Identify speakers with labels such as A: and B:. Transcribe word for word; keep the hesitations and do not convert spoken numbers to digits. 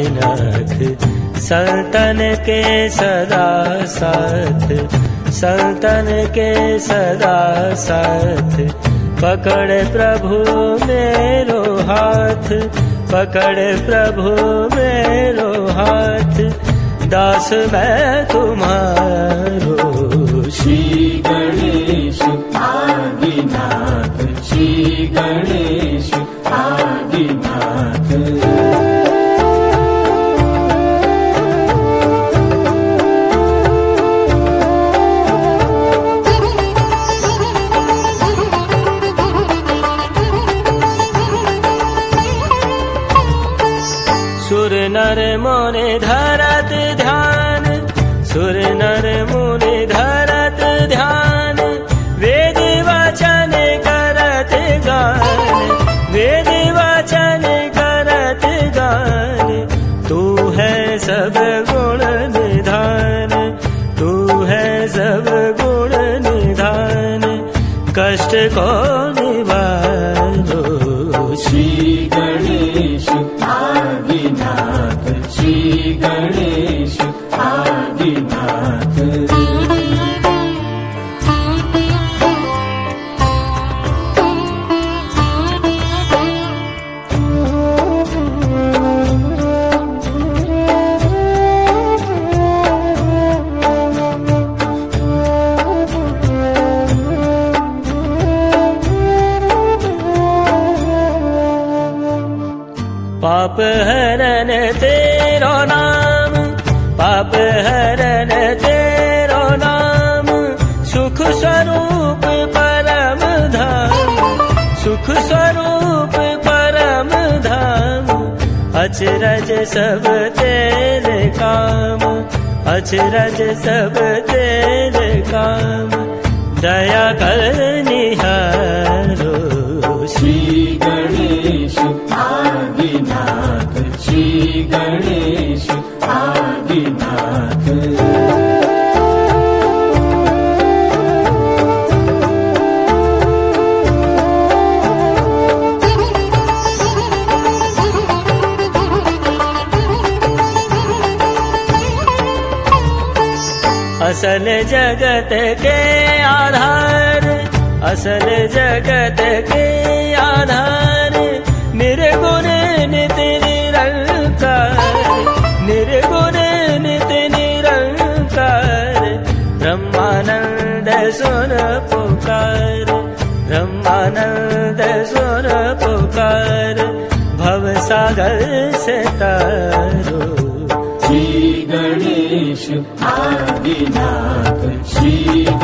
A: भागीनाथ, संतन के सदा साथ, संतन के सदा साथ। पकड़ प्रभु मेरो हाथ, पकड़ प्रभु मेरो हाथ, दास मैं तुम्हारो।
B: श्री गणेश आदिनाथ, श्री गणेश आदिनाथ।
A: सुर नर मुनि धरत ध्यान, सुर नर मुनि धरत ध्यान, वेद वचन करत गान, वेद वचन करत गान। तू है सब गुण निधान, तू है सब गुण निधान, कष्ट को निवारो।
B: श्री गणेश आदिनाथ, श्री गणेश आदिनाथ।
A: पाप हरन तेरो नाम, पाप हरन तेरो नाम, सुख स्वरूप परम धाम, सुख स्वरूप परम धाम। अचरज सब तेरे काम, अचरज सब तेरे काम, दया कर निहारो।
B: श्री गणेश आदिनाथ, श्री गणेश आदिनाथ।
A: असल जगत के आधार, असल जगत के आधार, निर्गुण नित्य निरंकार, निर्गुण नित्य निरंकार। ब्रह्मानंद सुन पुकार, ब्रह्मानंद सुन पुकार, भव सागर से तारो।
B: श्री गणेश आदिनाथ, श्री